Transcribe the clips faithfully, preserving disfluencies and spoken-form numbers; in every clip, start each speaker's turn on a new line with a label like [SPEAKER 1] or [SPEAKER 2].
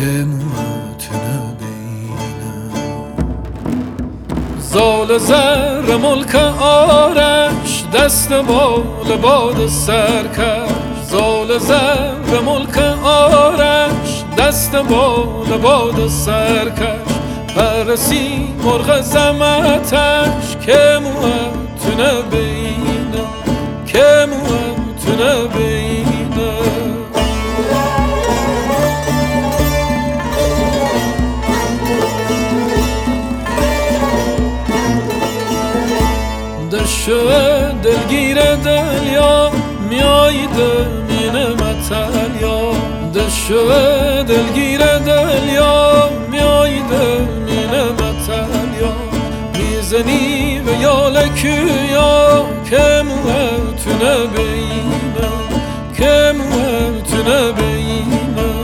[SPEAKER 1] که موت نبینم. زال زر ملک آرش دست بال باد سرکش. زال زر ملک آرش دست بال باد سرکش. پرسی مرغ زمتش که موت نبینم، که موت نبینم. دشوه دلگیر دلیا میایده مینه متلیا. دشوه دلگیر دلیا میایده مینه متلیا. میزنی و یالکویا که موت نبینم، که موت نبینم.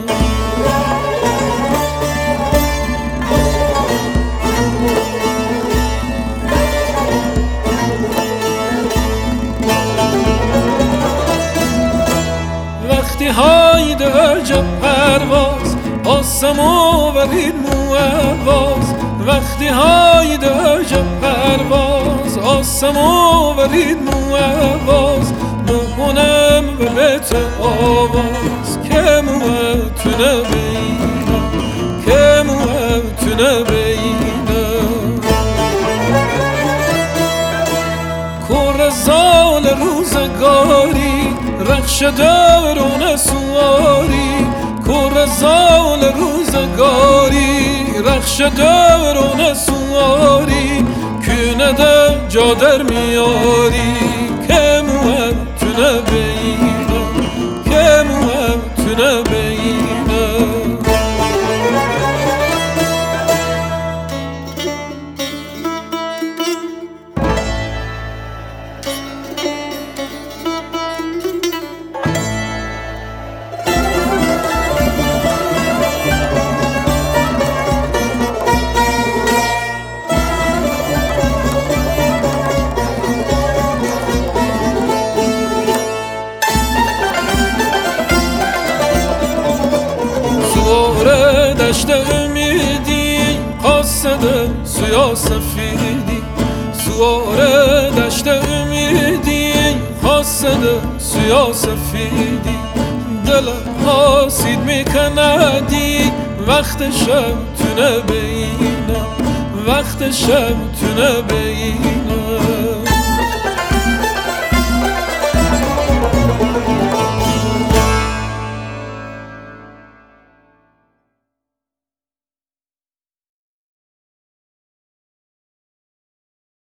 [SPEAKER 1] وقتی هاید عجب پرواز آسمو ورید موواز. وقتی هاید عجب پرواز آسمو ورید موواز. نهونم و بیت آواز که موت نبینم، که موت نبینم. کور زال روزگاری رخش دورون سواری. کور زال روزگاری رخش دورون سواری. کونه ده جادر میاری که موت نبینم، که موت نبینم. سواره دشت امیدی قاصد سویا سفیدی. سواره دشت امیدی قاصد سویا سفیدی. دلم حاسید میکندی وقت شب تو نبینم، وقت شب تو نبینم.